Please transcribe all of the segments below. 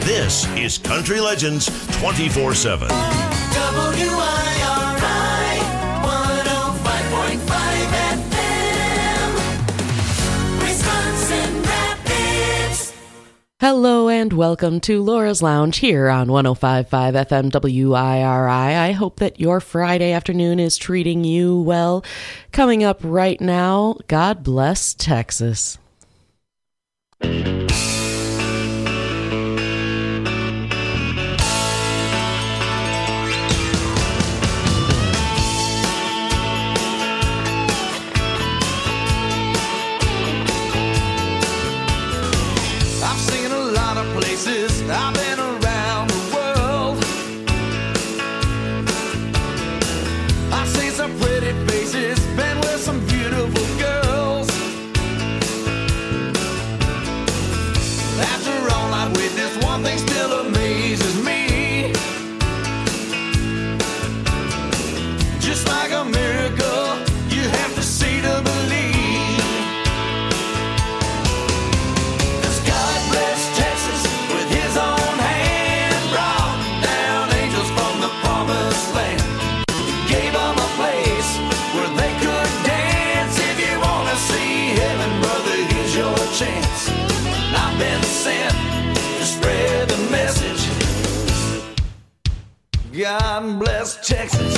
This is Country Legends 24/7. WIRI 105.5 FM, Wisconsin Rapids. Hello and welcome to Laura's Lounge here on 105.5 FM WIRI. I hope that your Friday afternoon is treating you well. Coming up right now, God bless Texas. I've been around the world. I've seen some pretty faces, been with some beautiful girls. After all I've witnessed, one thing still amazes me. Just like a miracle, you have to see to believe. Chance. I've been sent to spread the message. God bless Texas.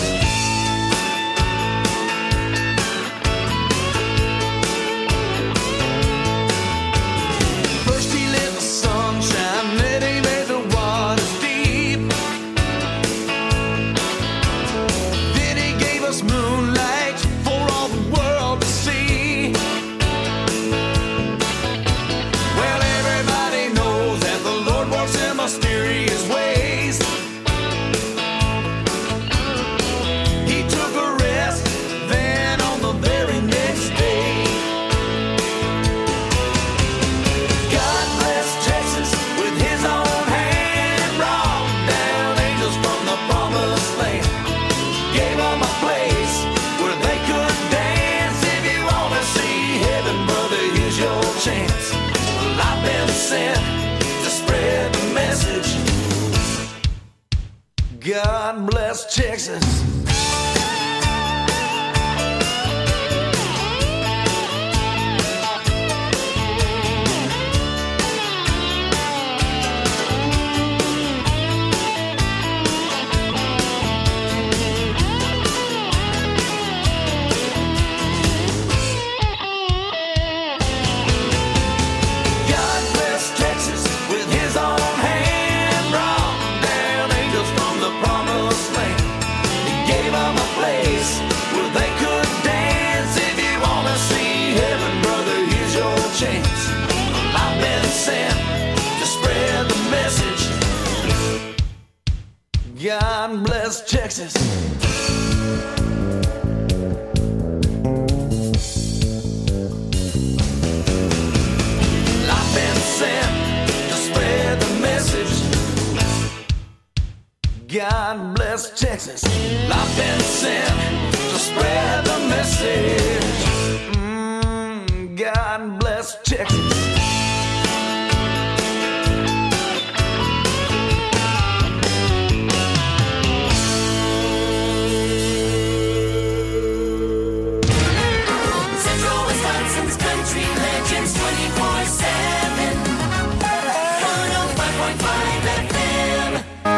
First he let the sun shine, then he made the waters deep. Then he gave us moonlight for all the world to see. Mysterious ways. He took a rest, then on the very next day. God bless Texas with his own hand, brought down angels from the promised land. Gave them a place where they could dance. If you want to see heaven, brother, here's your chance. Well, I've been sent to spread the message. God bless Texas. Chance. I've been sent to spread the message. God bless Texas. I've been sent to spread the message. God bless Texas. I've been sent to spread the message. God bless Texas. Central Wisconsin's Country Legends 24/7, 105.5 FM.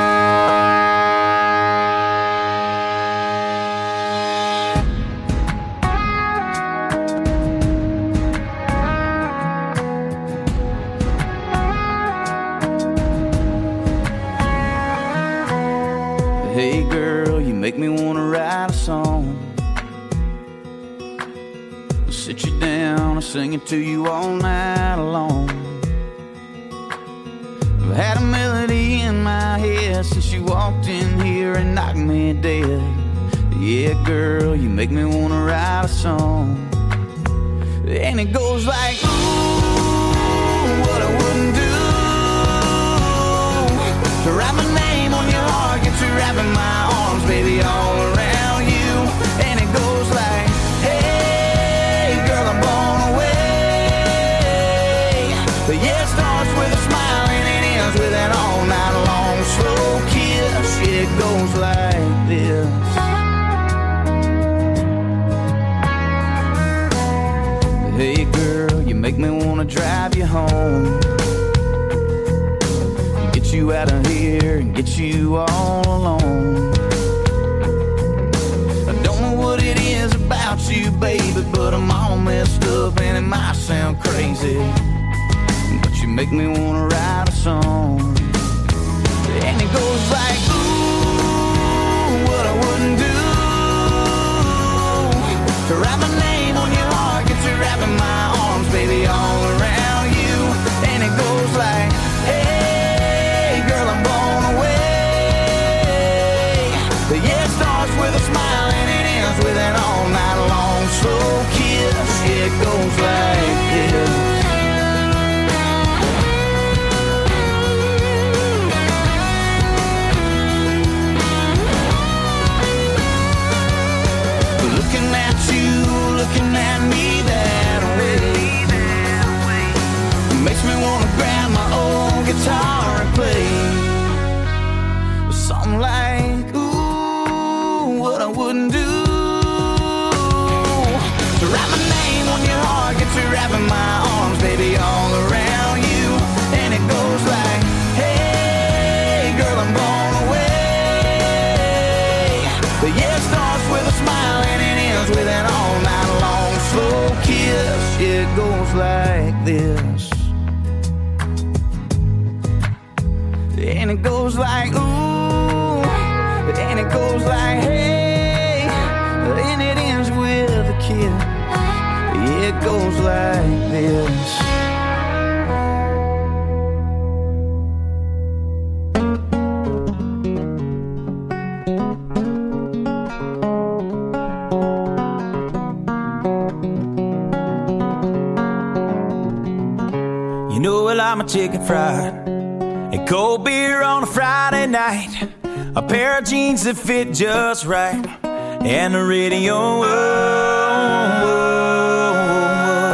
Hey girl, you make me wanna write a song. I'll sit you down and sing it to you all night long. I've had a melody in my head since you walked in here and knocked me dead. Yeah girl, you make me wanna write a song. And it goes like, ooh, what I wouldn't do to write my name on your heart, get you wrapping my arms, baby, all around you. And it goes like, hey, girl, I'm blown away. But yeah, it starts with a smile and it ends with an all-night goes like this. Hey girl, you make me wanna drive you home, get you out of here and get you all alone. I don't know what it is about you, baby, but I'm all messed up and it might sound crazy, but you make me wanna write a song. And it goes like, ooh, what I wouldn't do to write my name on your heart, get you wrapping my arms, baby, all around you. And it goes like, hey, girl, I'm blown away. Yeah, it starts with a smile and it ends with an all night long slow kiss. Yeah, it goes like this. Looking at me that way makes me wanna grab my old guitar and play something like, ooh, what I wouldn't do to write my name on your heart, get you wrapping my arms, baby, all around you. And it goes like, hey, girl, I'm blown away. But yeah, it starts with a smile and it ends with an all night long slow kiss. Yeah, it goes like this. And it goes like, ooh, and it goes like, hey, and it ends with a kiss. Yeah, it goes like this. I'm a chicken fried and cold beer on a Friday night, a pair of jeans that fit just right, and the radio. Whoa, whoa,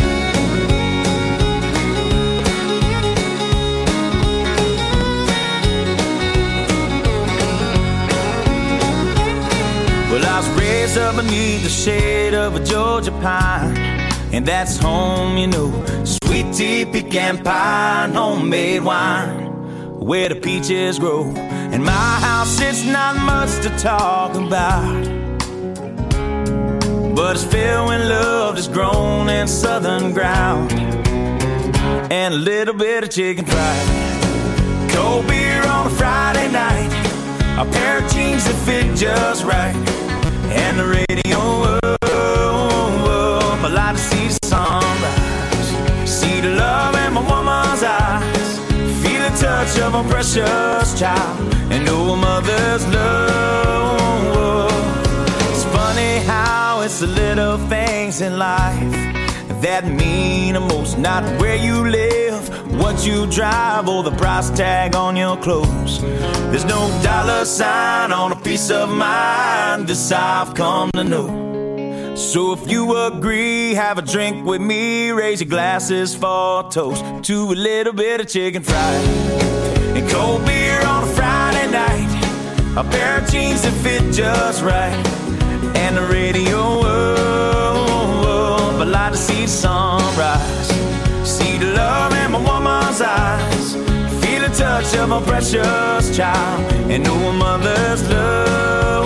whoa. Well, I was raised up beneath the shade of a Georgia pine, and that's home, you know. Sweet tea, pecan pie, and homemade wine, where the peaches grow. In my house, it's not much to talk about, but it's filled with love that's grown in southern ground, and a little bit of chicken fried. Cold beer on a Friday night, a pair of jeans that fit just right, and the radio up. I like to see the sunrise, see the love in my woman's eyes, feel the touch of a precious child, and know a mother's love. It's funny how it's the little things in life that mean the most, not where you live, what you drive, or the price tag on your clothes. There's no dollar sign on a peace of mind, this I've come to know. So if you agree, have a drink with me, raise your glasses for a toast to a little bit of chicken fried and cold beer on a Friday night, a pair of jeans that fit just right, and the radio up. I like to see the sunrise, see the love in my woman's eyes, feel the touch of a precious child, and know a mother's love.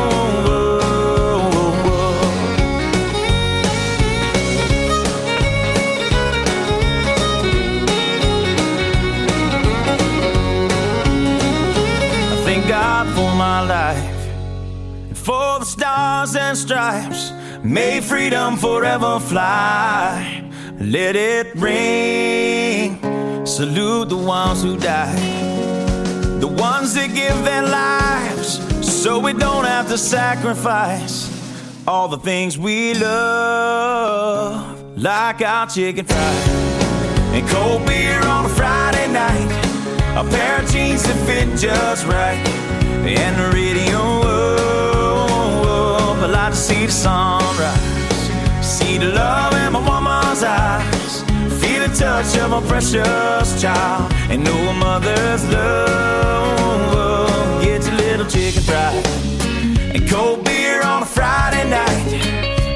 God for my life, and for the stars and stripes, may freedom forever fly. Let it ring, salute the ones who died, the ones that give their lives so we don't have to sacrifice all the things we love, like our chicken fried and cold beer on a Friday night, a pair of jeans that fit just right, and the radio up. I like to see the sunrise, see the love in my woman's eyes, feel the touch of a precious child, and know a mother's love. Get your little chicken fried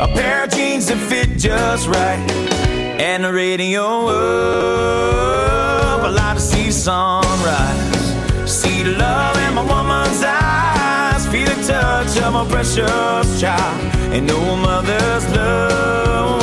a pair of jeans that fit just right, and the radio up. I like to see the sunrise, see the love in my woman's eyes, feel the touch of my precious child, and know a mother's love.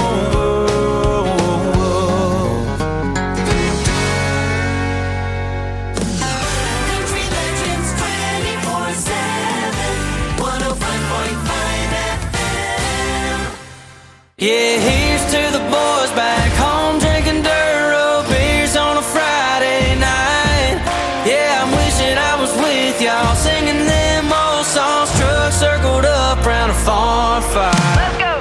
Country Legends 24/7, 105.5 FM. Yeah, here's to the boys back home drinking dirt road beers on a Friday night. Yeah, I'm wishing I was with y'all singing them old songs, trucks circled up round a farm fire. Let's go!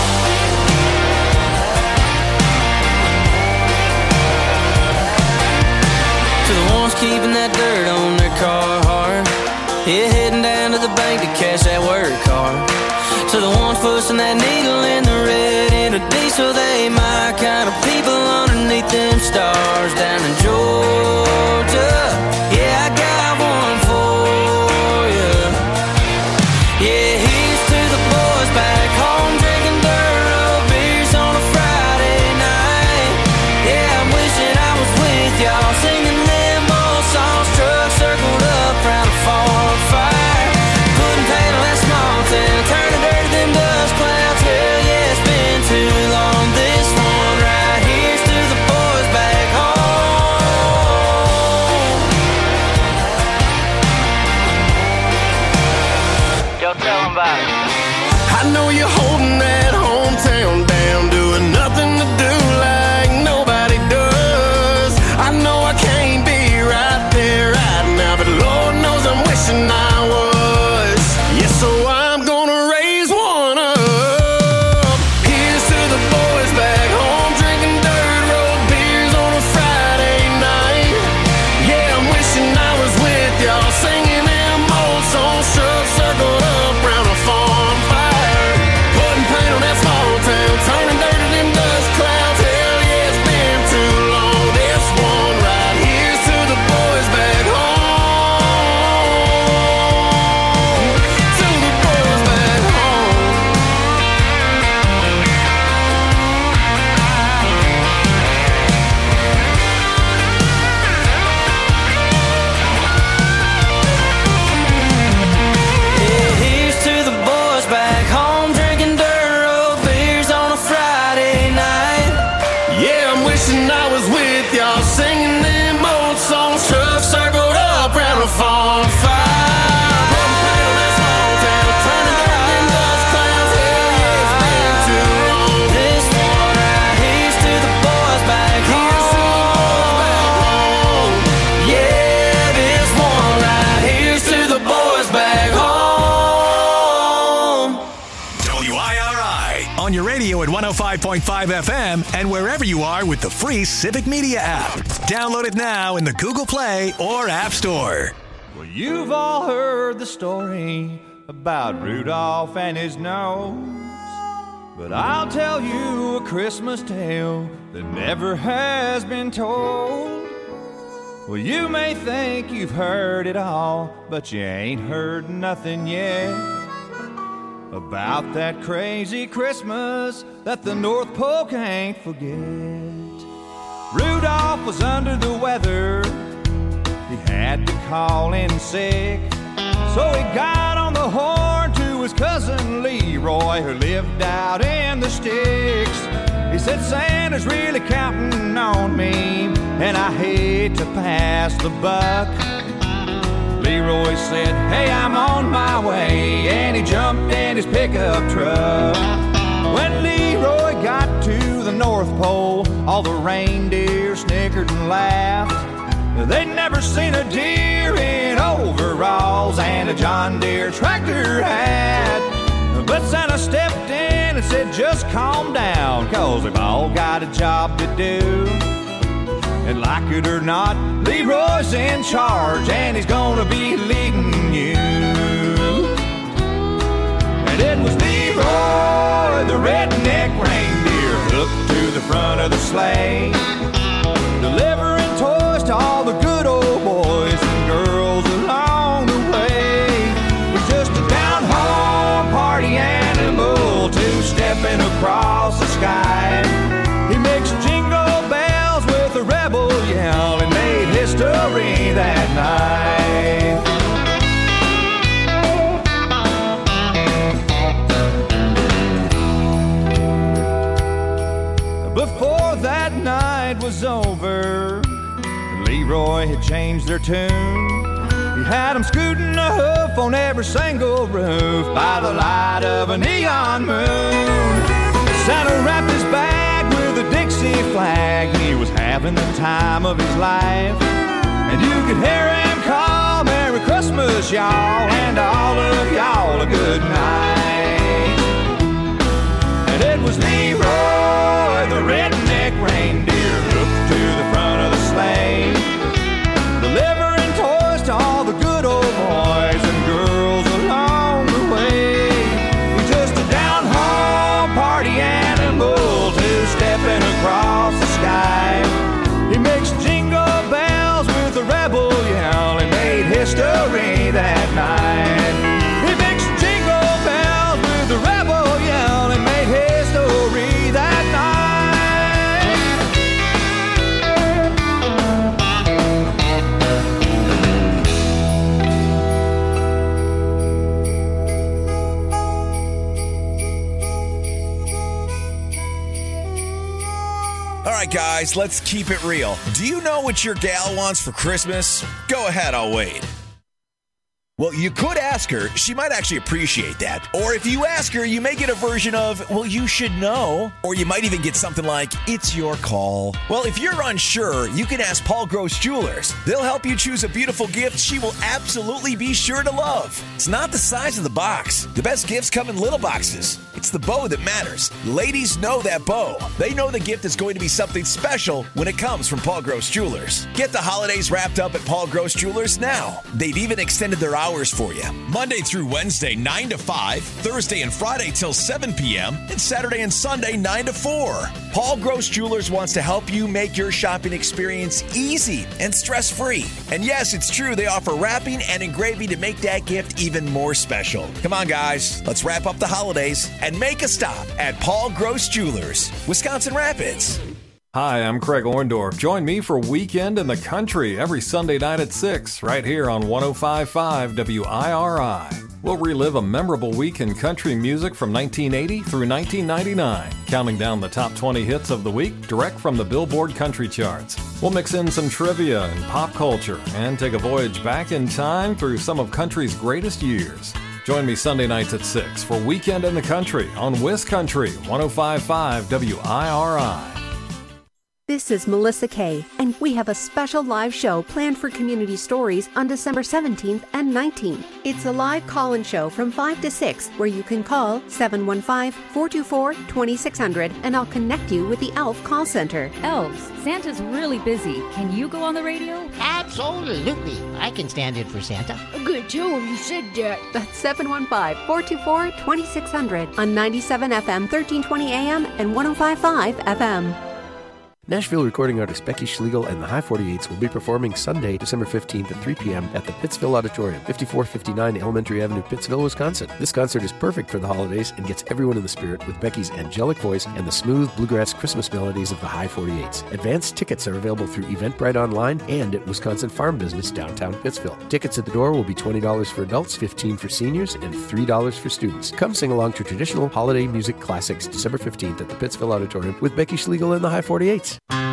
To the ones keeping that dirt on their Carhartt, yeah, heading down to the bank to cash that work card. To the ones pushing that needle in the red into diesel, they my kind of people underneath them stars down in Georgia. Yeah, I got one for you. Yeah, here's to the boys back home drinking dirt road beers on a Friday night. Yeah, I'm wishing I was with y'all singing them old songs, trucks circled up round a farm fire, putting paint on that small town, turning dirt to them dust clouds. Hell yeah, it's been too long. This one right here's to the boys back home. Yo, tell them about it. I know you're holding that hometown down, doing nothing to do like nobody does. I know I can't be right there right now, but Lord knows I'm wishing I was. Yeah, so I'm gonna raise one up. Here's to the boys back home drinking dirt road beers on a Friday night. Yeah, I'm wishing I was with y'all singing them old songs, trucks circled up round a farm fire, putting paint on that small town, turning dirt to them dust clouds. Hell yeah, it's been too long. This one right here's to the boys back home. To the boys back home. Yeah, here's to the boys back home drinking dirt road beers on a Friday night. Yeah, I'm wishing I was with y'all singing them old songs, trucks circled up round a farm fire, putting paint on that small town, turning dirt to them dust clouds. Hell yeah, it's been too long. This one right here's to the boys back Here's to the boys back home. Yeah, this one right here's to the boys back home. WIRI on your radio at 105.5 FM and wherever you are with the free Civic Media app. Download it now in the Google Play or App Store. Well, you've all heard the story about Rudolph and his nose, but I'll tell you a Christmas tale that never has been told. Well, you may think you've heard it all, but you ain't heard nothing yet about that crazy Christmas that the North Pole can't forget. Rudolph was under the weather, he had to call in sick, so he got on the horn to his cousin Leroy, who lived out in the sticks. He said, Santa's really counting on me, and I hate to pass the buck. Leroy said, hey, I'm on my way, and he jumped in his pickup truck. When Leroy got to the North Pole, all the reindeer snickered and laughed. They'd never seen a deer in overalls and a John Deere tractor hat. But Santa stepped in and said, just calm down, 'cause they've all got a job to do. And like it or not, Leroy's in charge, and he's gonna be leading you. And it was Leroy, the redneck reindeer, hooked to the front of the sleigh, delivering toys to all the good old boys and girls along the way. Was just a down-home party animal, two-stepping boy had changed their tune. He had 'em scooting a hoof on every single roof by the light of a neon moon. Santa wrapped his bag with a Dixie flag. He was having the time of his life. And you could hear him call, Merry Christmas, y'all, and all of y'all a good night. And it was Leroy, the redneck reindeer, hooked to the front of the sleigh, delivering toys to all the good old boys and girls along the way. We're just a down-home party animal, two-stepping across the sky. He mixed jingle bells with the rebel yell and made history that night. He mixed jingle bells with the rebel yell and made history that night. All right, guys, let's keep it real. Do you know what your gal wants for Christmas? Go ahead, I'll wait. Well, you could ask her. She might actually appreciate that. Or if you ask her, you may get a version of, well, you should know. Or you might even get something like, it's your call. Well, if you're unsure, you can ask Paul Gross Jewelers. They'll help you choose a beautiful gift she will absolutely be sure to love. It's not the size of the box. The best gifts come in little boxes. It's the bow that matters. Ladies know that bow. They know the gift is going to be something special when it comes from Paul Gross Jewelers. Get the holidays wrapped up at Paul Gross Jewelers now. They've even extended their hours for you. Monday through Wednesday, 9 to 5. Thursday and Friday till 7 p.m. And Saturday and Sunday, 9 to 4. Paul Gross Jewelers wants to help you make your shopping experience easy and stress-free. And yes, it's true, they offer wrapping and engraving to make that gift even more special. Come on, guys. Let's wrap up the holidays and make a stop at Paul Gross Jewelers, Wisconsin Rapids. Hi, I'm Craig Orndorff. Join me for Weekend in the Country every Sunday night at 6, right here on 105.5 WIRI. We'll relive a memorable week in country music from 1980 through 1999, counting down the top 20 hits of the week direct from the Billboard Country Charts. We'll mix in some trivia and pop culture and take a voyage back in time through some of country's greatest years. Join me Sunday nights at 6 for Weekend in the Country on WisCountry 105.5 WIRI. This is Melissa Kay, and we have a special live show planned for Community Stories on December 17th and 19th. It's a live call-in show from 5 to 6, where you can call 715-424-2600, and I'll connect you with the ELF call center. Elves, Santa's really busy. Can you go on the radio? Absolutely. I can stand in for Santa. Good job, you said that. That's 715-424-2600 on 97 FM, 1320 AM, and 105.5 FM. Nashville recording artist Becky Schlegel and the High 48s will be performing Sunday, December 15th at 3 p.m. at the Pittsville Auditorium, 5459 Elementary Avenue, Pittsville, Wisconsin. This concert is perfect for the holidays and gets everyone in the spirit with Becky's angelic voice and the smooth bluegrass Christmas melodies of the High 48s. Advanced tickets are available through Eventbrite Online and at Wisconsin Farm Business, downtown Pittsville. Tickets at the door will be $20 for adults, $15 for seniors, and $3 for students. Come sing along to traditional holiday music classics December 15th at the Pittsville Auditorium with Becky Schlegel and the High 48s.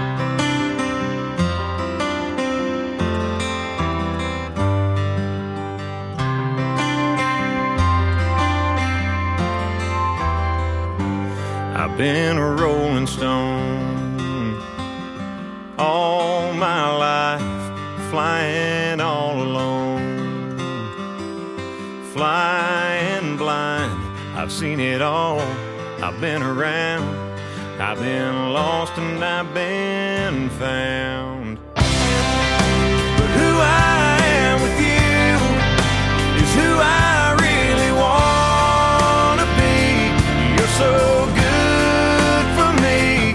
I've been a rolling stone all my life, flying all alone, flying blind. I've seen it all, I've been around, I've been lost and I've been found. But who I am with you is who I really want to be. You're so good for me,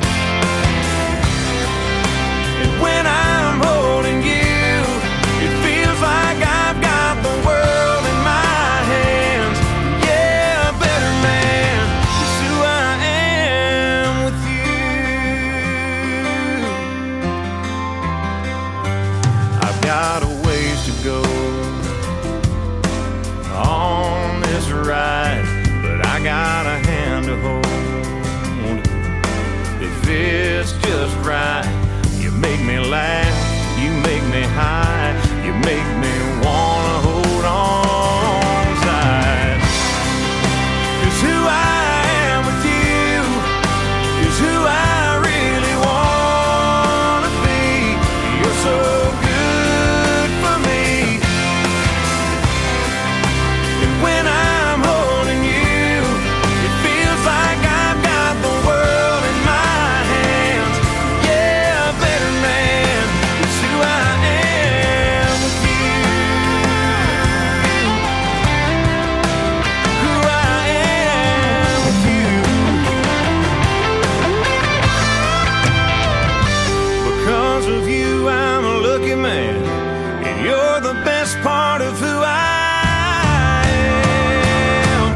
and when I'm holding you, it feels like I've got the world in my hands. Yeah, a better man is who I am with you. You're the best part of who I am.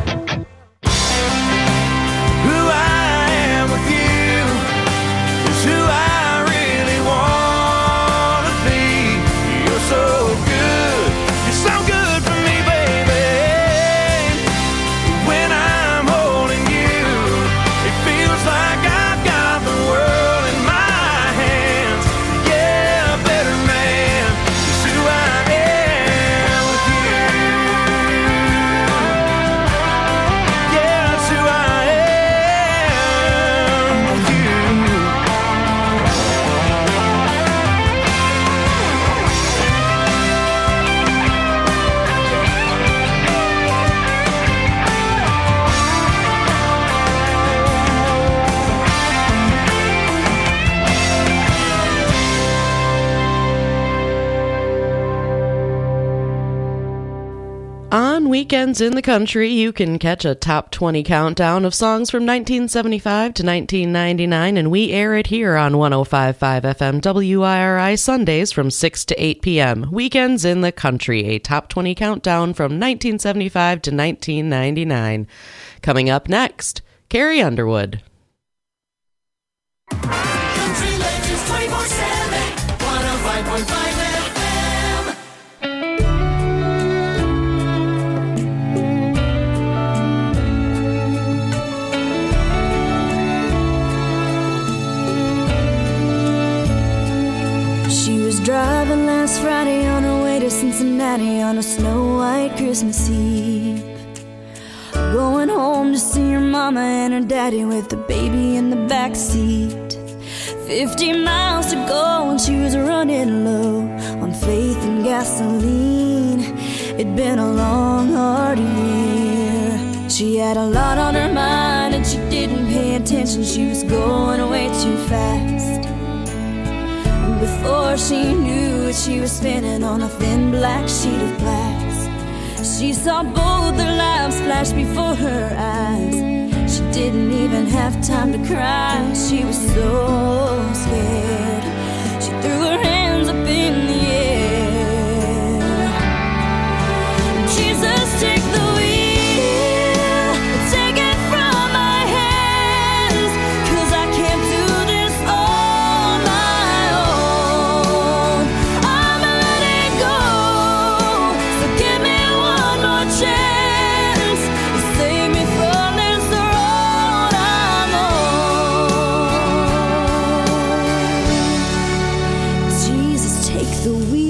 Who I am with you is who I really want to be. You're so good. You're so good for me, baby. When I'm holding you, it feels like I've got the world in my hands. Yeah, better man is who I am with you. Yeah, that's who I am with you. On Weekends in the Country, you can catch a top 20 countdown of songs from 1975 to 1999, and we air it here on 105.5 FM WIRI Sundays from 6 to 8 p.m. Weekends in the Country, a top 20 countdown from 1975 to 1999. Coming up next, Carrie Underwood. Country legends 24/7, 105.5 FM. She was driving last Friday on her way to Cincinnati on a snow-white Christmas Eve. Going home to see her mama and her daddy with the baby in the back seat. 50 miles to go and she was running low on faith and gasoline. It'd been a long, hard year. She had a lot on her mind and she didn't pay attention. She was going way too fast. Before she knew it, she was spinning on a thin black sheet of glass. She saw both their lives flash before her eyes. She didn't even have time to cry. She was so scared. She threw her hands up in the air. Jesus, take the wheel, take it from my hands, 'cause I can't do this on my own. I'm letting go, so give me one more chance to save me from this road I'm on. Jesus, take the wheel.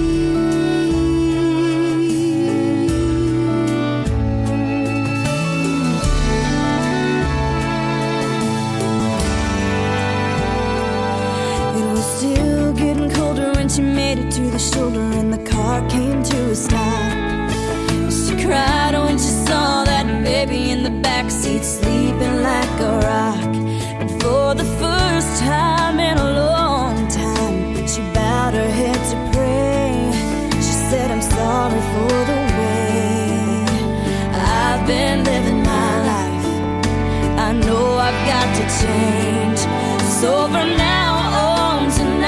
It was still getting colder when she made it to the shoulder and the car came to a stop. She cried when she saw that baby in the backseat sleeping like a rock. And for the first time in a long time, she bowed her head to pray. She said, I'm sorry for the way I've been living my life. I know I've got to change. So from now on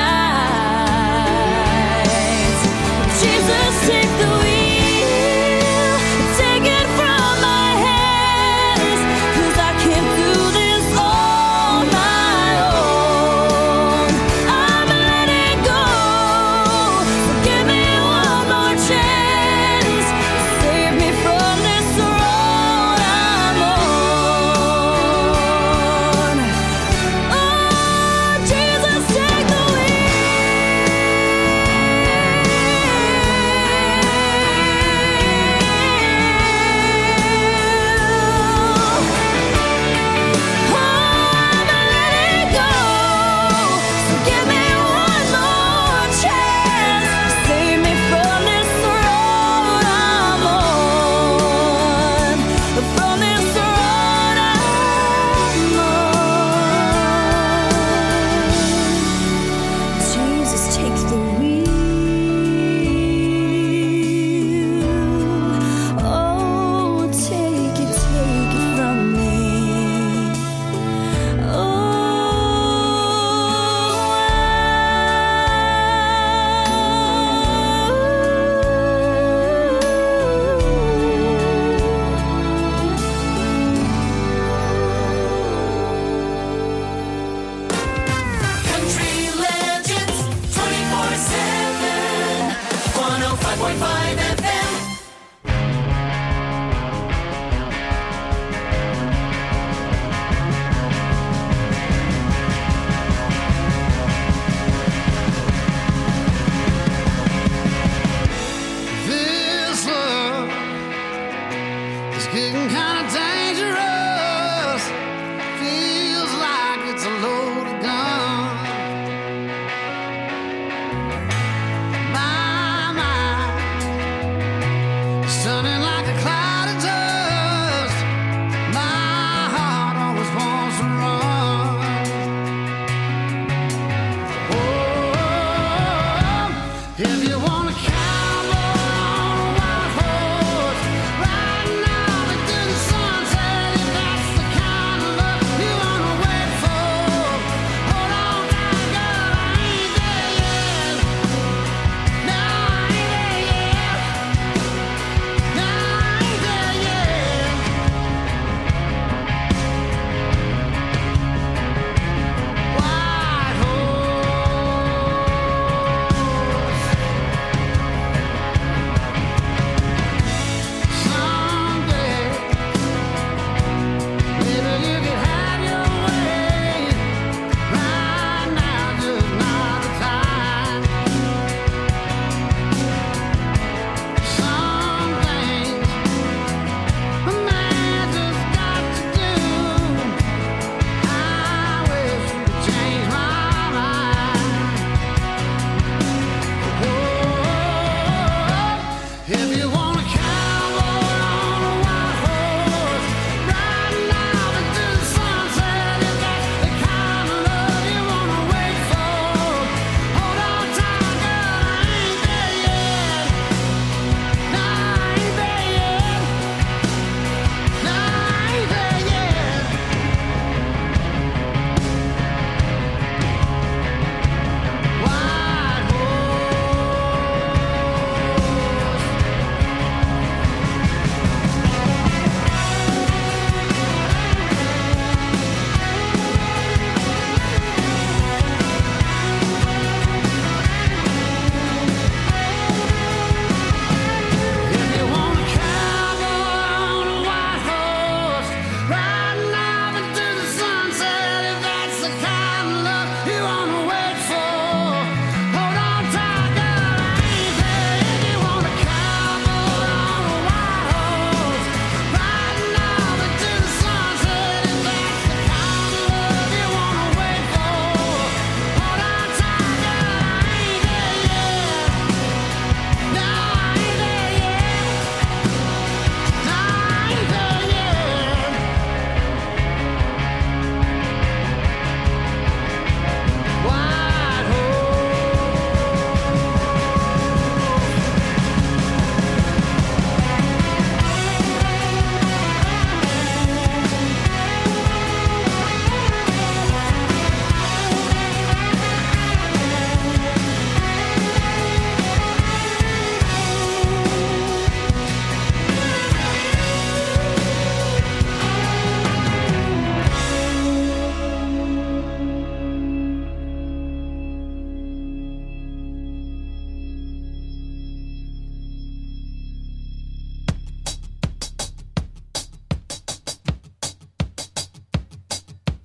tonight, Jesus, take the wheel, take it from my hands, 'cause I can't do this on my own. I'm letting go, so give me one more chance to save me from this road I'm on. Oh,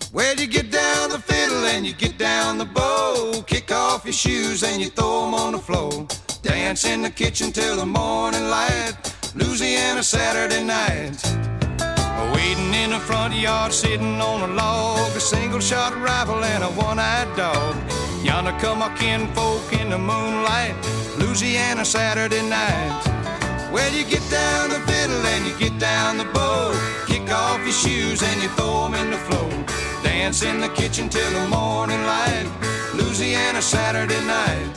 Well, you get down the fiddle and you get down the bow. Kick off your shoes and you throw them on the floor. Dance in the kitchen till the morning light. Louisiana Saturday night. Waiting in the front yard, sitting on a log. A single shot rifle and a one-eyed dog. Yonder come our kinfolk in the moonlight. Louisiana Saturday night. Well, you get down the fiddle and you get down the bow. Kick off your shoes and you throw them in the floor. Dance in the kitchen till the morning light. Louisiana Saturday night.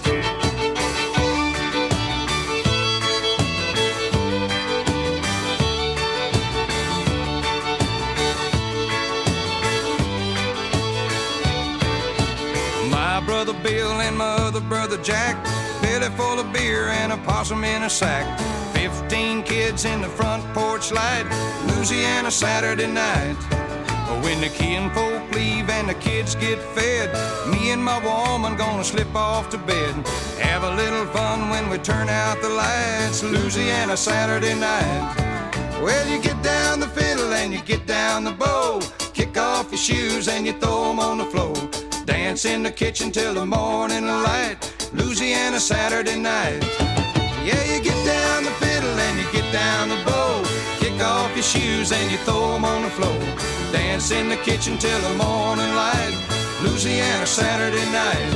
My brother Bill and my other brother Jack, belly full of beer and a possum in a sack. 15 kids in the front porch light. Louisiana Saturday night. When the kinfolk leave and the kids get fed, me and my woman gonna slip off to bed. Have a little fun when we turn out the lights. Louisiana Saturday night. Well, you get down the fiddle and you get down the bow. Kick off your shoes and you throw them on the floor. Dance in the kitchen till the morning light. Louisiana Saturday night. Yeah, you get down the fiddle and you get down the bow. Kick off your shoes and you throw them on the floor. Dance in the kitchen till the morning light. Louisiana Saturday night.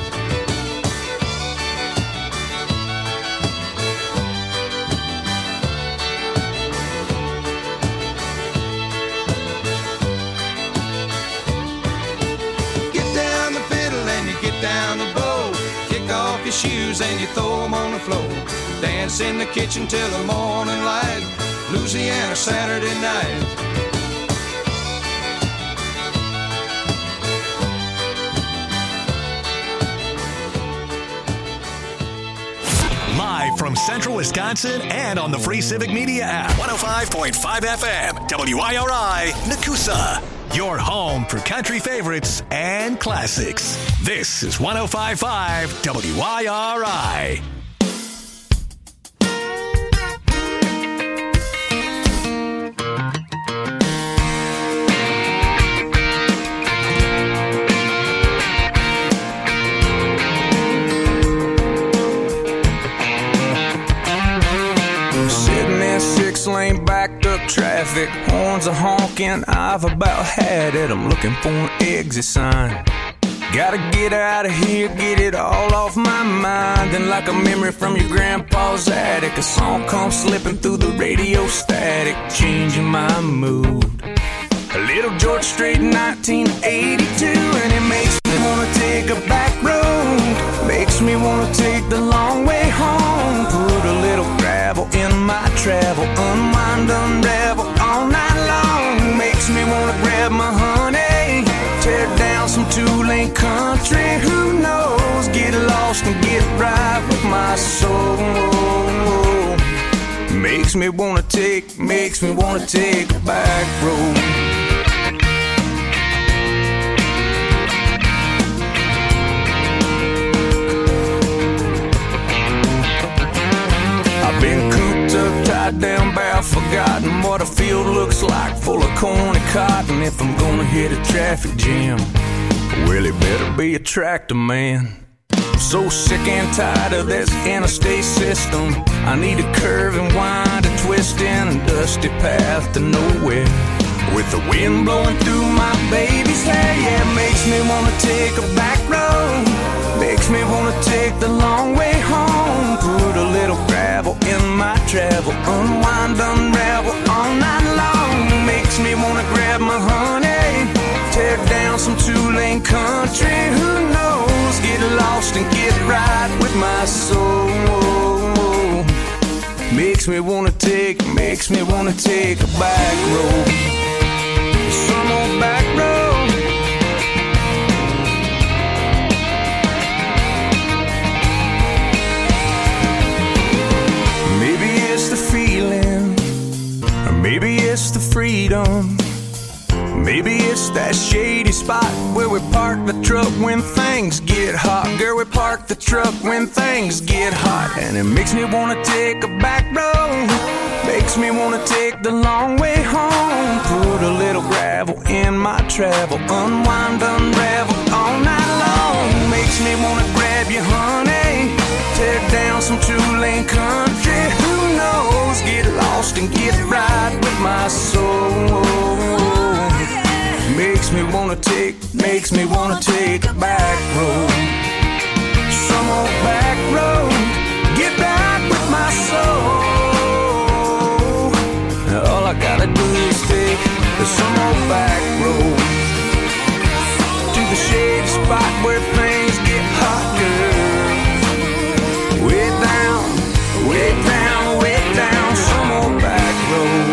Get down the fiddle and you get down the bow. Kick off your shoes and you throw them on the floor. Dance in the kitchen till the morning light. Louisiana Saturday night. Live from Central Wisconsin and on the free Civic Media app. 105.5 FM, WIRI, Nakusa. Your home for country favorites and classics. This is 105.5 WIRI. Lane backed up traffic, horns are honking, I've about had it. I'm looking for an exit sign. Gotta get out of here, get it all off my mind. And like a memory from your grandpa's attic, a song comes slipping through the radio static, changing my mood. A little George Strait in 1982, and it makes me wanna take a back road. Makes me wanna take the long way home. Put a little gravel in my travel, unwind, unravel all night long. Makes me wanna grab my honey, tear down some two-lane country. Who knows? Get lost and get right with my soul. Makes me wanna take a back road. Been cooped up, tied down, bare, forgotten what a field looks like, full of corn and cotton. If I'm gonna hit a traffic jam, well, it better be a tractor man. I'm so sick and tired of this interstate system. I need a curve and wind, a twist in a dusty path to nowhere. With the wind blowing through my baby's hair, yeah, makes me wanna take a back road. Makes me wanna take the long way home. Put a little gravel in my travel, unwind, unravel all night long. Makes me wanna grab my honey, tear down some two-lane country. Who knows? Get lost and get right with my soul. Makes me wanna take a back road. Some old back road. Maybe it's the feeling, or maybe it's the freedom. Maybe it's that shady spot where we park the truck when things get hot. Girl, we park the truck when things get hot. And it makes me wanna take a back road. Makes me wanna take the long way home. Put a little gravel in my travel. Unwind, unravel all night long. Makes me wanna grab you, honey. Tear down some two-lane country. Who knows? Get lost and get right with my soul. Makes me wanna take a back road. Some old back road. Get back with my soul. All I gotta do is take some old back road to the shady spot where things get hot, girl. Way down, way down, way down, some old back road.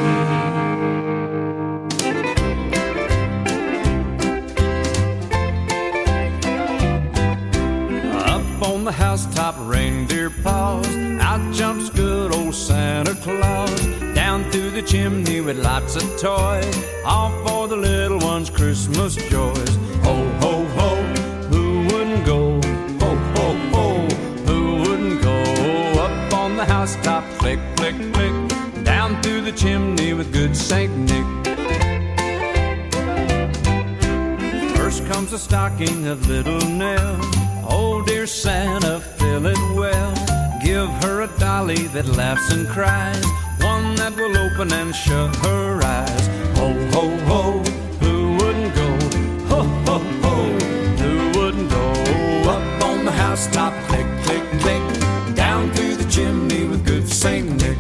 Up on the housetop, reindeer paws. Out jumps good old Santa Claus. Down through the chimney with lots of toys. All for the little ones' Christmas joys. Ho, ho, ho, who wouldn't go? Ho, ho, ho, who wouldn't go? Up on the housetop, click, click, click. Down through the chimney with good Saint Nick. First comes a stocking of little Nell. Oh, dear Santa, fill it well. Give her a dolly that laughs and cries. One that will open and shut her eyes. Ho, ho, ho, who wouldn't go? Ho, ho, ho, who wouldn't go? Up on the housetop, click, click, click. Down through the chimney with good Saint Nick.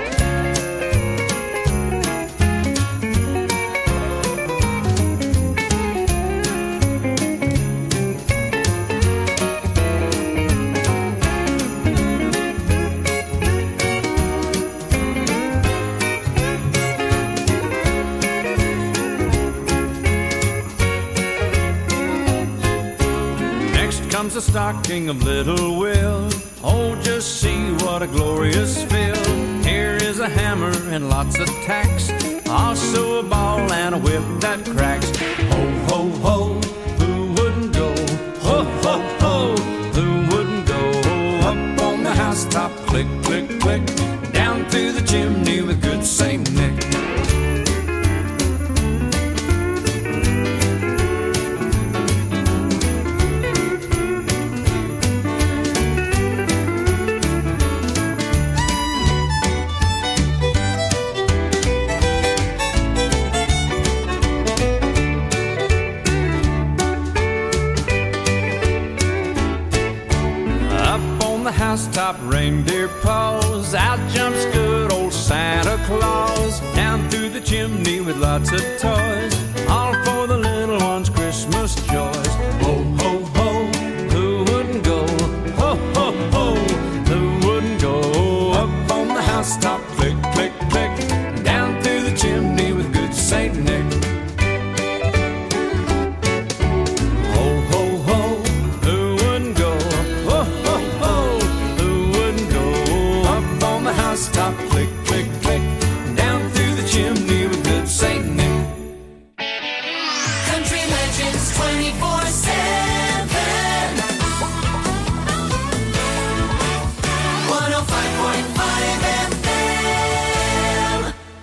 Comes a stocking of little Will. Oh, just see what a glorious fill. Here is a hammer and lots of tacks. Also a ball and a whip that cracks. Ho, ho, ho, who wouldn't go? Ho, ho, ho, who wouldn't go? Up on the housetop, click, click, click. Down through the chimney with good Saint Nick. Housetop, reindeer paws. Out jumps good old Santa Claus. Down through the chimney with lots of toys. All for the little ones' Christmas joys. Ho, ho, ho, who wouldn't go? Ho, ho, ho, who wouldn't go? Up on the housetop, click, click, click. Down through the chimney with good Saint Nick. Stop, click, click, click. Down through the chimney with good Saint Nick. Country Legends 24/7. 105.5 FM.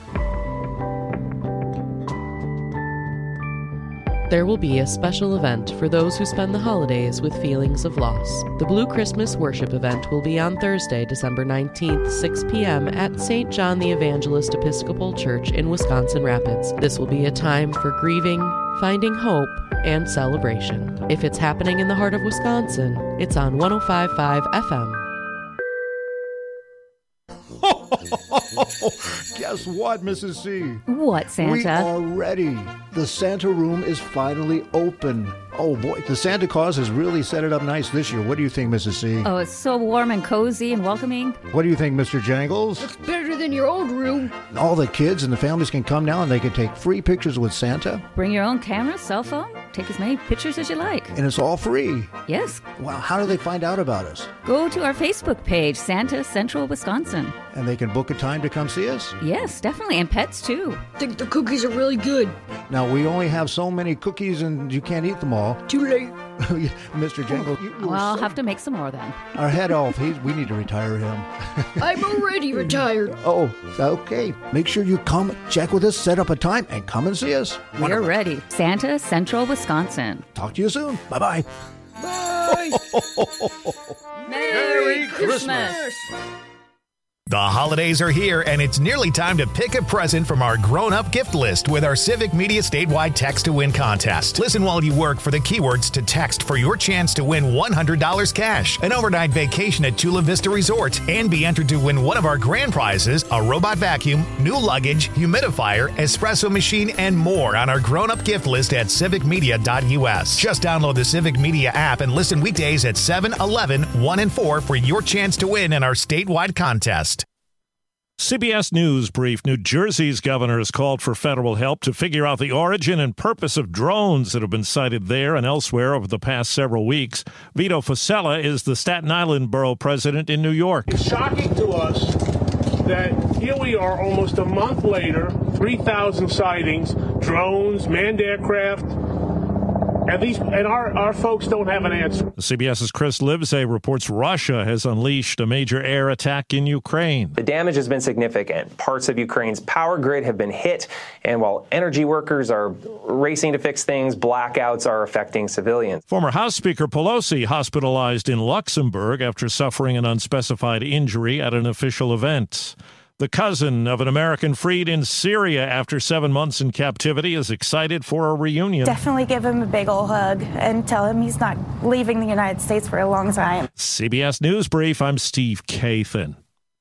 There will be a special event for those who spend the holidays with feelings of loss. The Blue Christmas Worship event will be on Thursday, December 19th, 6 p.m. at St. John the Evangelist Episcopal Church in Wisconsin Rapids. This will be a time for grieving, finding hope, and celebration. If it's happening in the heart of Wisconsin, it's on 105.5 FM. Guess what, Mrs. C? What, Santa? We are ready. The Santa room is finally open. Oh boy, the Santa Claus has really set it up nice this year. What do you think, Mrs. C? Oh, it's so warm and cozy and welcoming. What do you think, Mr. Jangles? Looks better than your old room. All the kids and the families can come now and they can take free pictures with Santa. Bring your own camera, cell phone. Take as many pictures as you like. And it's all free. Yes. Wow, how do they find out about us? Go to our Facebook page, Santa Central Wisconsin. And they can book a time to come see us? Yes, definitely. And pets, too. I think the cookies are really good. Now, we only have so many cookies and you can't eat them all. Too late. Mr. Jangle, Well, I'll have to make some more then. our head elf, we need to retire him. I'm already retired. Oh, okay. Make sure you come check with us, set up a time, and come and see us. We're ready. Santa, Central Wisconsin. Talk to you soon. Bye-bye. Bye. Merry Christmas. The holidays are here, and it's nearly time to pick a present from our grown-up gift list with our Civic Media statewide Text to Win contest. Listen while you work for the keywords to text for your chance to win $100 cash, an overnight vacation at Chula Vista Resort, and be entered to win one of our grand prizes, a robot vacuum, new luggage, humidifier, espresso machine, and more on our grown-up gift list at civicmedia.us. Just download the Civic Media app and listen weekdays at 7, 11, 1, and 4 for your chance to win in our statewide contest. CBS News brief. New Jersey's governor has called for federal help to figure out the origin and purpose of drones that have been sighted there and elsewhere over the past several weeks. Vito Fossella is the Staten Island borough president in New York. It's shocking to us that here we are almost a month later, 3,000 sightings, drones, manned aircraft, and our folks don't have an answer. CBS's Chris Livesay reports Russia has unleashed a major air attack in Ukraine. The damage has been significant. Parts of Ukraine's power grid have been hit, and while energy workers are racing to fix things, blackouts are affecting civilians. Former House Speaker Pelosi hospitalized in Luxembourg after suffering an unspecified injury at an official event. The cousin of an American freed in Syria after 7 months in captivity is excited for a reunion. Definitely give him a big ol' hug and tell him he's not leaving the United States for a long time. CBS News Brief, I'm Steve Kathan.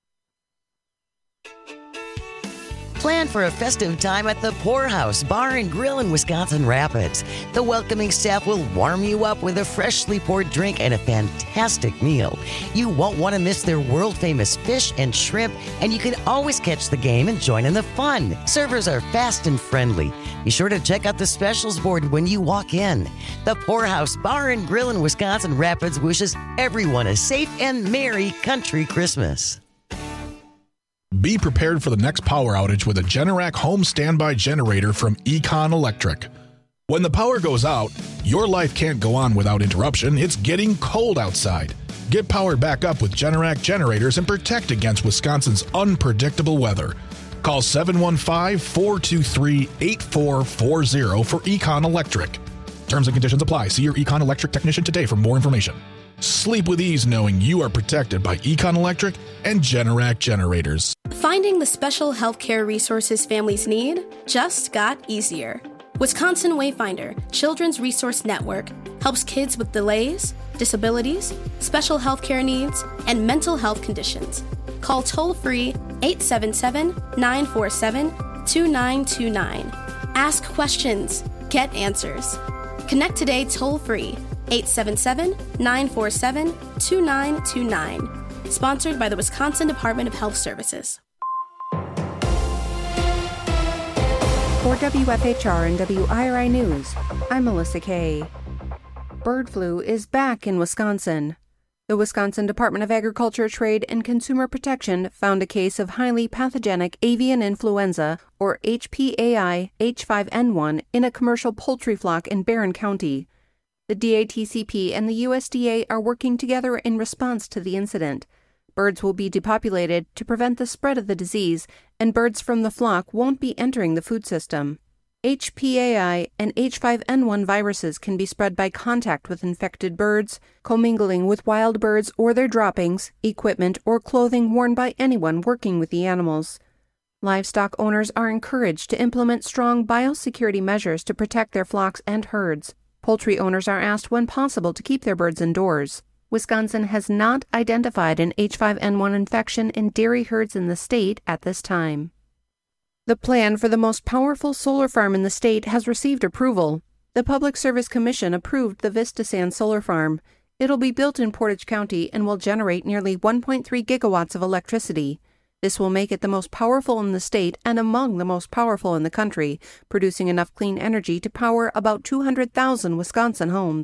Plan for a festive time at the Poorhouse Bar and Grill in Wisconsin Rapids. The welcoming staff will warm you up with a freshly poured drink and a fantastic meal. You won't want to miss their world-famous fish and shrimp, and you can always catch the game and join in the fun. Servers are fast and friendly. Be sure to check out the specials board when you walk in. The Poorhouse Bar and Grill in Wisconsin Rapids wishes everyone a safe and merry country Christmas. Be prepared for the next power outage with a Generac home standby generator from Econ Electric. When the power goes out, your life can't go on without interruption. It's getting cold outside. Get powered back up with Generac generators and protect against Wisconsin's unpredictable weather. Call 715-423-8440 for Econ Electric. Terms and conditions apply. See your Econ Electric technician today for more information. Sleep with ease knowing you are protected by Econ Electric and Generac generators. Finding the special healthcare resources families need just got easier. Wisconsin Wayfinder Children's Resource Network helps kids with delays, disabilities, special healthcare needs, and mental health conditions. Call toll-free 877-947-2929. Ask questions. Get answers. Connect today toll-free 877-947-2929. Sponsored by the Wisconsin Department of Health Services. For WFHR and WIRI News, I'm Melissa Kay. Bird flu is back in Wisconsin. The Wisconsin Department of Agriculture, Trade, and Consumer Protection found a case of highly pathogenic avian influenza, or HPAI H5N1, in a commercial poultry flock in Barron County. The DATCP and the USDA are working together in response to the incident. Birds will be depopulated to prevent the spread of the disease, and birds from the flock won't be entering the food system. HPAI and H5N1 viruses can be spread by contact with infected birds, commingling with wild birds or their droppings, equipment, or clothing worn by anyone working with the animals. Livestock owners are encouraged to implement strong biosecurity measures to protect their flocks and herds. Poultry owners are asked when possible to keep their birds indoors. Wisconsin has not identified an H5N1 infection in dairy herds in the state at this time. The plan for the most powerful solar farm in the state has received approval. The Public Service Commission approved the VistaSan solar farm. It'll be built in Portage County and will generate nearly 1.3 gigawatts of electricity. This will make it the most powerful in the state and among the most powerful in the country, producing enough clean energy to power about 200,000 Wisconsin homes.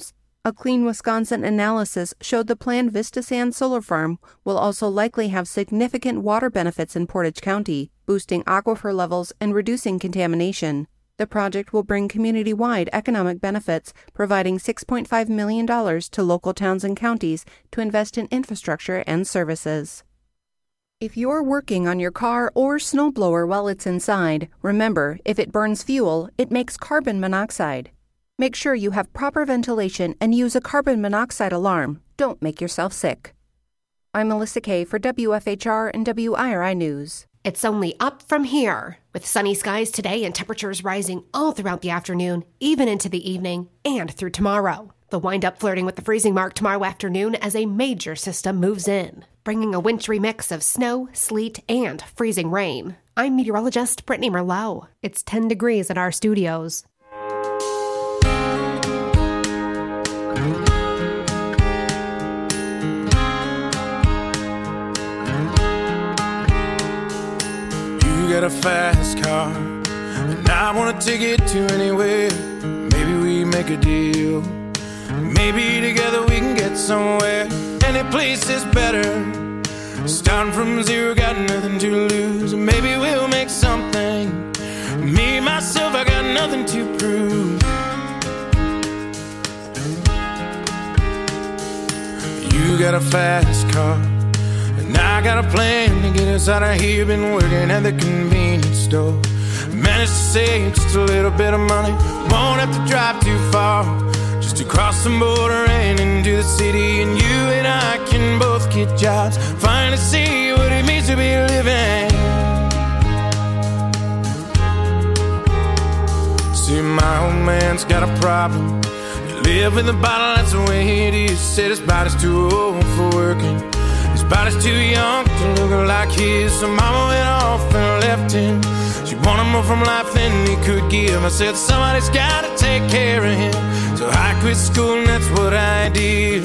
A Clean Wisconsin analysis showed the planned Vista Sand solar farm will also likely have significant water benefits in Portage County, boosting aquifer levels and reducing contamination. The project will bring community-wide economic benefits, providing $6.5 million to local towns and counties to invest in infrastructure and services. If you're working on your car or snowblower while it's inside, remember, if it burns fuel, it makes carbon monoxide. Make sure you have proper ventilation and use a carbon monoxide alarm. Don't make yourself sick. I'm Melissa Kay for WFHR and WIRI News. It's only up from here, with sunny skies today and temperatures rising all throughout the afternoon, even into the evening, and through tomorrow. They'll wind up flirting with the freezing mark tomorrow afternoon as a major system moves in, bringing a wintry mix of snow, sleet, and freezing rain. I'm meteorologist Brittany Merlot. It's 10 degrees at our studios. You got a fast car, and I want to take it to anywhere. Maybe we make a deal. Maybe together we can get somewhere. Any place is better. Starting from zero, got nothing to lose. Maybe we'll make something. Me, myself, I got nothing to prove. You got a fast car, and I got a plan to get us out of here. Been working at the convenience store. Managed to save just a little bit of money. Won't have to drive too far, just to cross the border and into the city. And you and I can both get jobs, finally see what it means to be living. See, my old man's got a problem. He live with a bottle, that's the way it is. Said his body's too old for working. His body's too young to look like his. So mama went off and left him. She wanted more from life than he could give. I said somebody's gotta take care of him. So I quit school and that's what I did.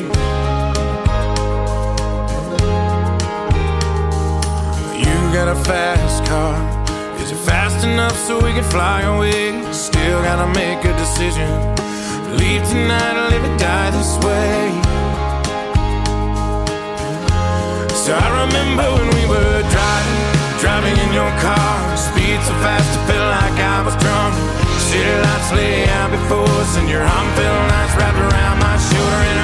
You got a fast car. Is it fast enough so we can fly away? Still gotta make a decision. Leave tonight or live or die this way. So I remember when we were driving in your car. Speed so fast it felt like I was drunk. City lights lay out before us, and your arm felt nice wrapped around my shoulder. And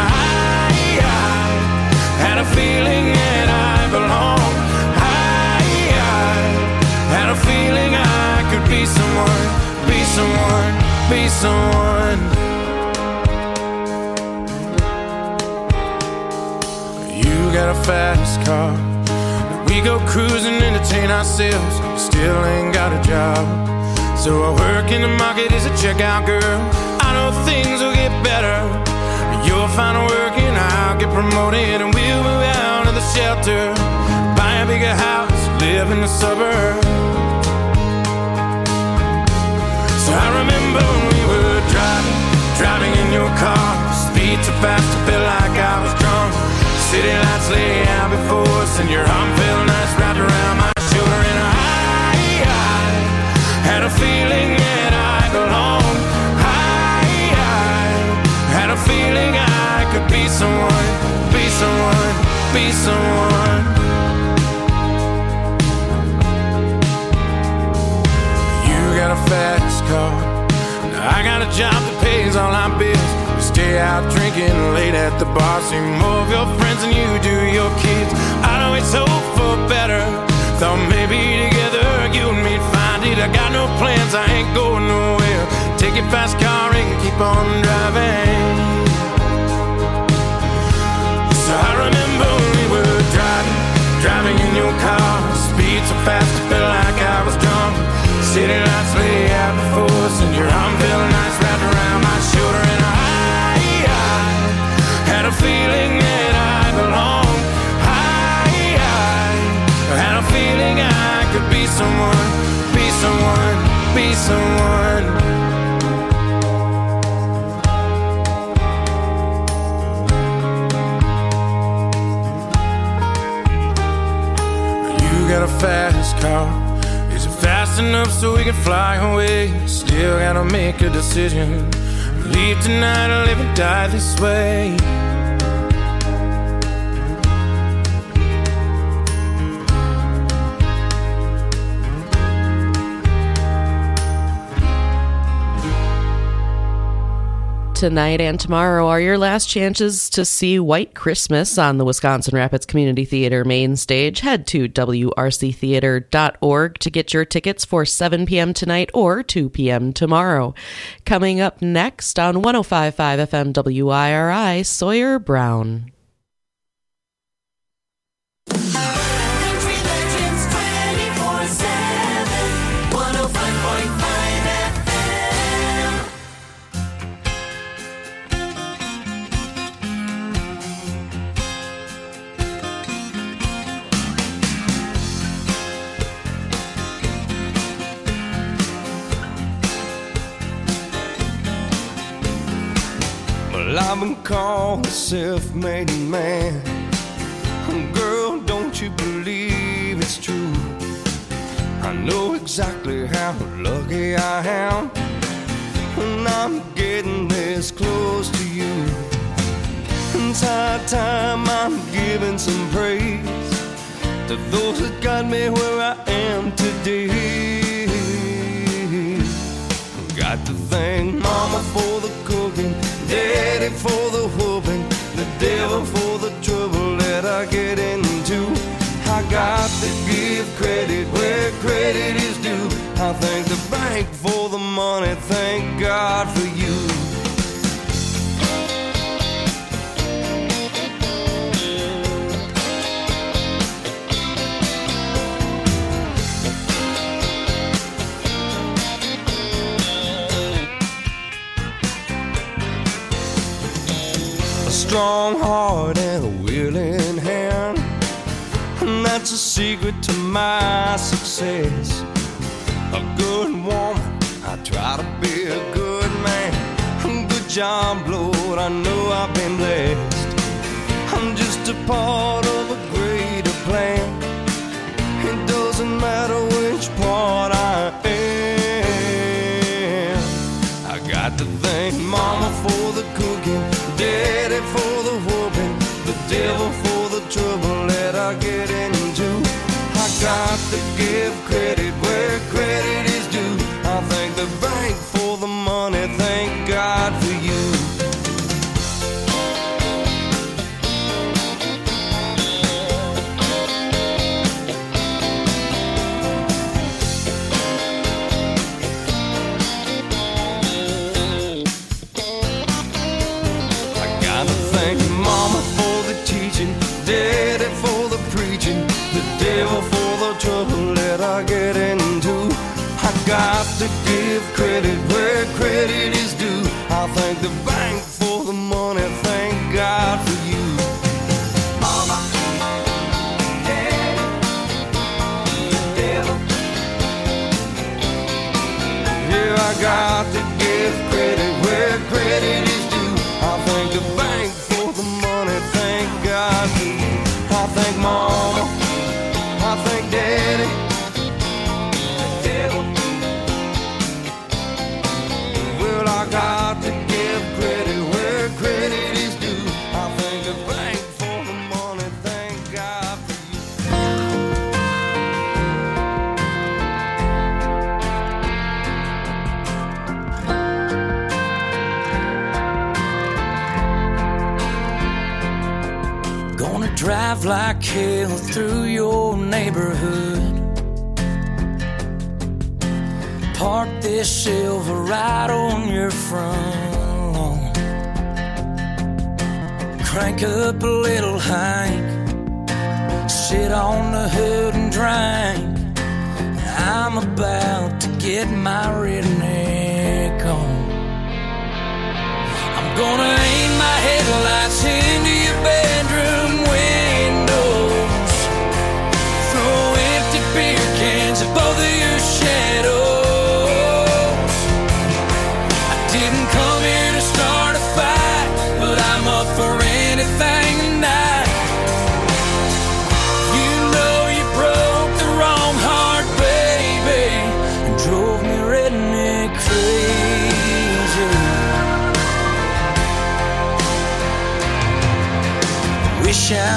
I had a feeling that I belonged. I had a feeling I could be someone, be someone, be someone. You got a fast car. We go cruising, entertain ourselves. Still ain't got a job. So I work in the market as a checkout girl. I know things will get better. You'll find work and I'll get promoted, and we'll move out of the shelter, buy a bigger house, live in the suburbs. So I remember when we were driving in your car. Speed so fast it felt like I was drunk. City lights lay out before us, and your arm felt nice wrapped around my shoulder. And I had a feeling that I belonged. I had a feeling I could be someone, be someone, be someone. You got a fast car. I got a job that pays all our bills. We stay out drinking late at the bar. See more of your friends than you do your kids. I'd always hope for better. Thought maybe together you and me'd find it. I got no plans, I ain't going nowhere. Take your fast car and keep on driving. So I remember when we were driving in your car. Speed so fast it felt like I was drunk. City lights lay out before us, and your arm felt nice wrapped around my shoulder. And I had a feeling that I belonged. I had a feeling I could be someone, be someone, be someone. You got a fast car. Is it fast enough so we can fly away? Still gotta make a decision. Leave tonight or live and die this way. Tonight and tomorrow are your last chances to see White Christmas on the Wisconsin Rapids Community Theater main stage. Head to wrctheater.org to get your tickets for 7 p.m. tonight or 2 p.m. tomorrow. Coming up next on 105.5 FM WIRI, Sawyer Brown. Country Legends 24/7, 105.5 FM. Well, I've been called a self-made man. Girl, don't you believe it's true? I know exactly how lucky I am when I'm getting this close to you. It's high time I'm giving some praise to those that got me where I am today. Got to thank Mama for the cooking, Daddy for the whooping, the devil for the trouble that I get into. I got to give credit where credit is due. I thank the bank for the money, thank God for you. A strong heart and a willing hand, and that's a secret to my success. A good woman, I try to be a good man. Good job, Lord, I know I've been blessed. I'm just a part of a greater plan. It doesn't matter which part I am. I got to thank Mama for the cooking, Daddy for the whooping, the devil for the trouble that I get into. I got to give credit where credit is due. I thank the bank for the money, thank God for you. Daddy for the preaching, the devil for the trouble that I get into. I got to give credit where credit is due. I thank the bank for the money, thank God for you. Mama, Daddy, the devil. Yeah, I got to give credit where credit is due. I thank the bank for the money, thank God for you. I thank Mama, I thank Daddy, the devil. Well, I got to give credit where credit is due. I thank the bank for the money, thank God for you. Gonna drive like hell through your neighborhood. Park this Silver right on your front lawn. Crank up a little Hank, sit on the hood and drink. I'm about to get my redneck on. I'm gonna aim my headlights into your bedroom windows, throw empty beer cans at both of your shadows. I didn't come here to start a fight, but I'm up for anything tonight. You know you broke the wrong heart, baby, and drove me redneck crazy.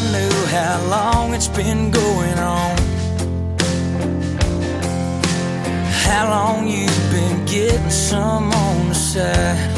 knew how long it's been going on. How long you've been getting some on the side.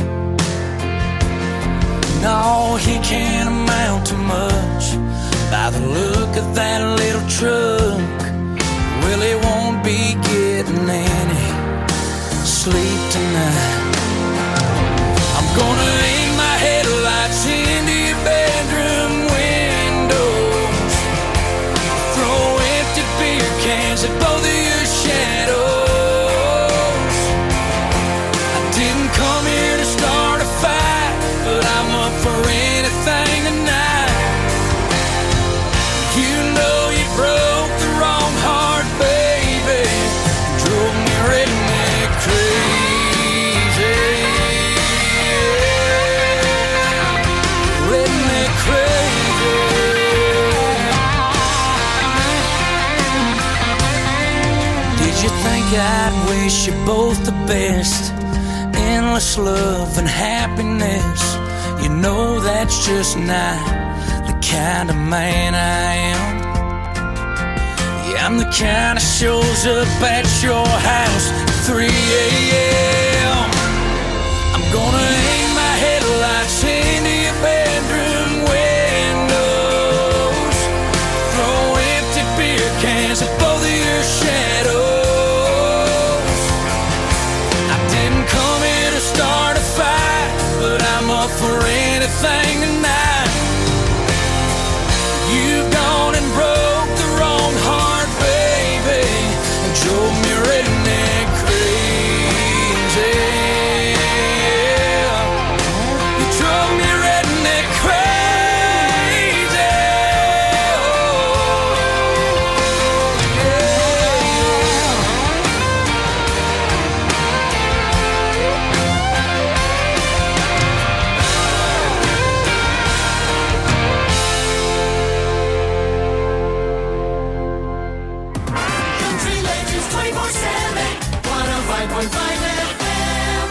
No, he can't amount to much by the look of that little truck. Well, he won't be getting any sleep tonight. I'm gonna aim my headlights into your bedroom windows, throw empty beer cans at both of your shadows. I didn't come here to start a fight, but I'm up for anything tonight. You know you broke the wrong heart, baby, drove me redneck crazy. Redneck crazy. Did you think I'd wish you both the best? Endless love and happiness. You know that's just not the kind of man I am. Yeah, I'm the kind that shows up at your house at 3 a.m. I'm gonna aim my headlights into your bedroom windows, throw empty beer cans at both of your shadows. I didn't come here to start a fight, but I'm up for anything tonight. You've gone and broke the wrong heart, baby, and drove me redneck crazy. You drove me redneck crazy. Country Legends 24/7, 105.5 FM.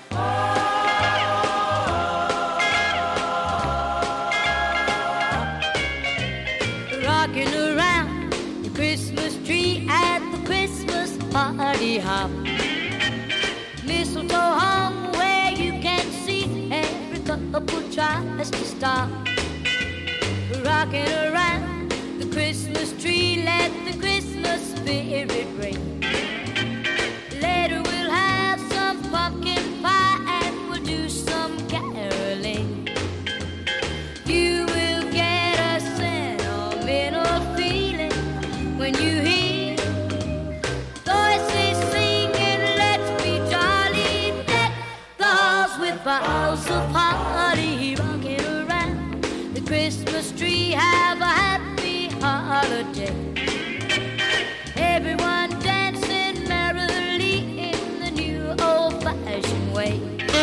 Rocking around the Christmas tree at the Christmas party hop. Mistletoe hung where you can see every couple tries to stop. Rocking around the Christmas tree, let the Christmas spirit ring. Later we'll have some pumpkin pie and we'll do some caroling. You will get a sentimental feeling when you hear voices singing, let's be jolly, deck the halls with boughs of holly. Rocking around the Christmas tree, have a happy holiday. Everyone dancing merrily in the new old-fashioned way.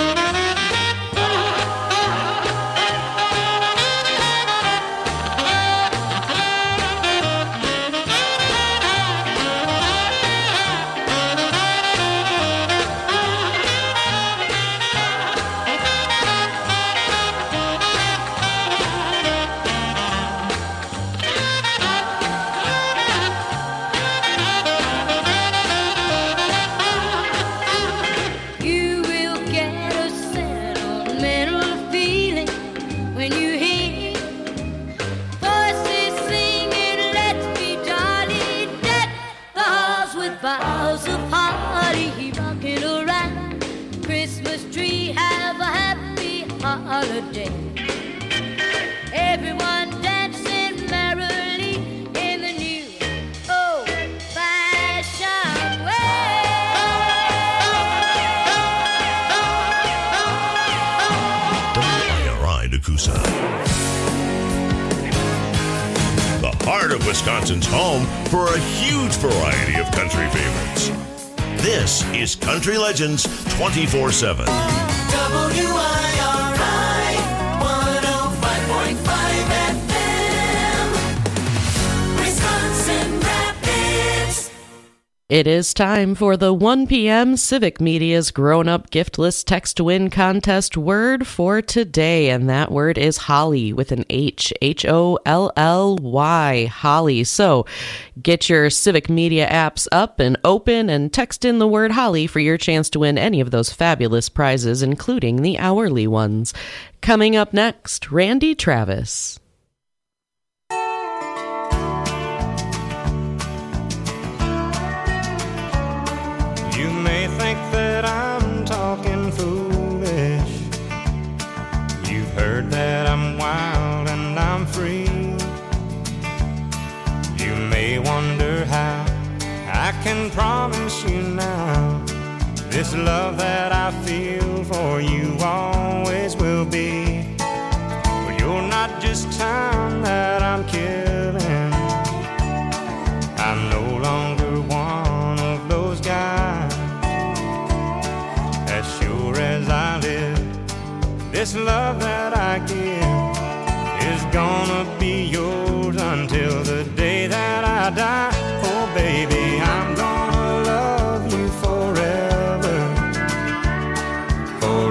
You will get a sentimental feeling when you hear voices singing, let's be jolly, deck the halls with boughs of holly. Rocking around the Christmas tree, have a happy holiday. Everyone dancing merrily in the new old-fashioned WIRI Nakusa. The heart of Wisconsin's home for a huge variety of country favorites. This is Country Legends 24/7. WIRI 105.5 FM. Wisconsin Rapids. It is time for the 1 p.m. Civic Media's grown-up giftless text-to-win contest word for today, and that word is holly with an H, H-O-L-L-Y, holly. So get your Civic Media apps up and open and text in the word holly for your chance to win any of those fabulous prizes, including the hourly ones. Coming up next, Randy Travis. You may think that I'm talking foolish. You've heard that I'm wild and I'm free. You may wonder how I can promise you now this love that I feel for you always will be. But you're not just time that I'm killing. I'm no longer one of those guys. As sure as I live, this love that I give is gonna be yours until the day that I die.